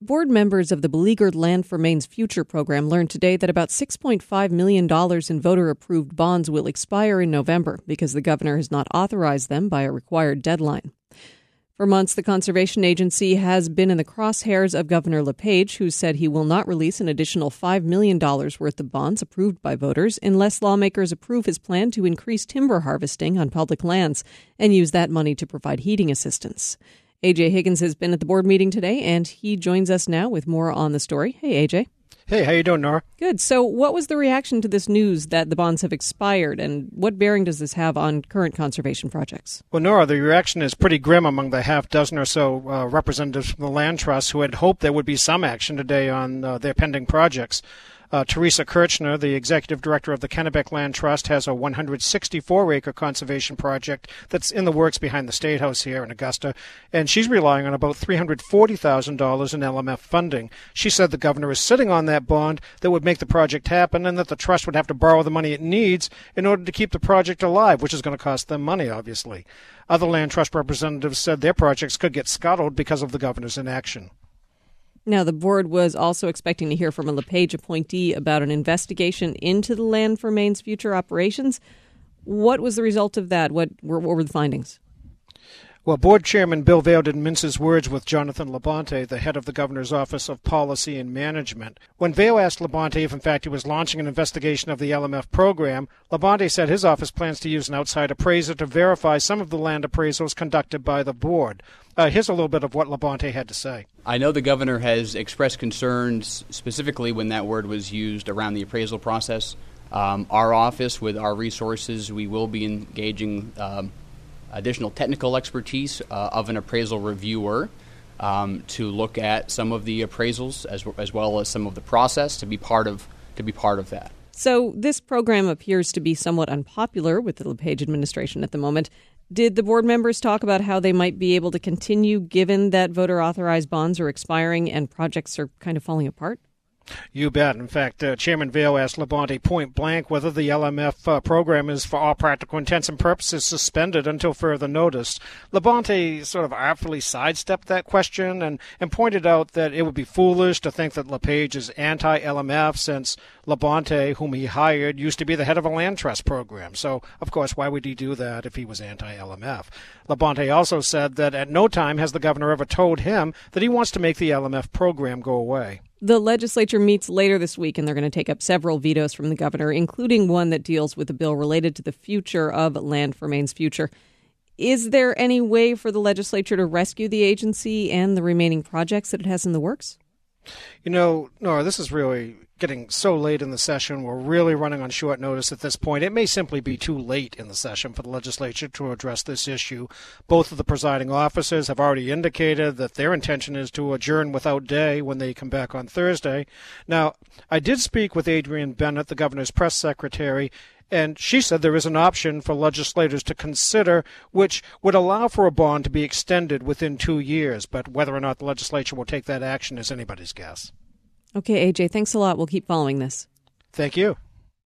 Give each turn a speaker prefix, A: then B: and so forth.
A: Board members of the beleaguered Land for Maine's Future program learned today that about $6.5 million in voter-approved bonds will expire in November because the governor has not authorized them by a required deadline. For months, the Conservation Agency has been in the crosshairs of Governor LePage, who said he will not release an additional $5 million worth of bonds approved by voters unless lawmakers approve his plan to increase timber harvesting on public lands and use that money to provide heating assistance. AJ Higgins has been at the board meeting today, and he joins us now with more on the story. Hey, AJ.
B: Hey, how you doing, Nora?
A: Good. So what was the reaction to this news that the bonds have expired, and what bearing does this have on current conservation projects?
B: Well, Nora, the reaction is pretty grim among the half dozen or so representatives from the Land Trust who had hoped there would be some action today on their pending projects. Teresa Kirchner, the executive director of the Kennebec Land Trust, has a 164-acre conservation project that's in the works behind the State House here in Augusta, and she's relying on about $340,000 in LMF funding. She said the governor is sitting on that bond that would make the project happen and that the trust would have to borrow the money it needs in order to keep the project alive, which is going to cost them money, obviously. Other Land Trust representatives said their projects could get scuttled because of the governor's inaction.
A: Now, the board was also expecting to hear from a LePage appointee about an investigation into the Land for Maine's future operations. What was the result of that? What were the findings?
B: Well, Board Chairman Bill Vail didn't mince his words with Jonathan Labonte, the head of the Governor's Office of Policy and Management. When Vail asked Labonte if, in fact, he was launching an investigation of the LMF program, Labonte said his office plans to use an outside appraiser to verify some of the land appraisals conducted by the board. Here's a little bit of what Labonte had to say.
C: I know the governor has expressed concerns specifically when that word was used around the appraisal process. Our office, with our resources, we will be engaging additional technical expertise of an appraisal reviewer to look at some of the appraisals as well as some of the process to be part of that.
A: So this program appears to be somewhat unpopular with the LePage administration at the moment. Did the board members talk about how they might be able to continue given that voter-authorized bonds are expiring and projects are kind of falling apart?
B: You bet. In fact, Chairman Vail asked Labonte point blank whether the LMF program is, for all practical intents and purposes, suspended until further notice. Labonte sort of artfully sidestepped that question and pointed out that it would be foolish to think that LePage is anti-LMF since Labonte, whom he hired, used to be the head of a land trust program. So, of course, why would he do that if he was anti-LMF? Labonte also said that at no time has the governor ever told him that he wants to make the LMF program go away.
A: The legislature meets later this week, and they're going to take up several vetoes from the governor, including one that deals with a bill related to the future of Land for Maine's future. Is there any way for the legislature to rescue the agency and the remaining projects that it has in the works?
B: You know, Nora, this is really getting so late in the session. We're really running on short notice at this point. It may simply be too late in the session for the legislature to address this issue. Both of the presiding officers have already indicated that their intention is to adjourn without day when they come back on Thursday. Now, I did speak with Adrienne Bennett, the governor's press secretary, and she said there is an option for legislators to consider which would allow for a bond to be extended within 2 years. But whether or not the legislature will take that action is anybody's guess.
A: Okay, AJ, thanks a lot. We'll keep following this.
B: Thank you.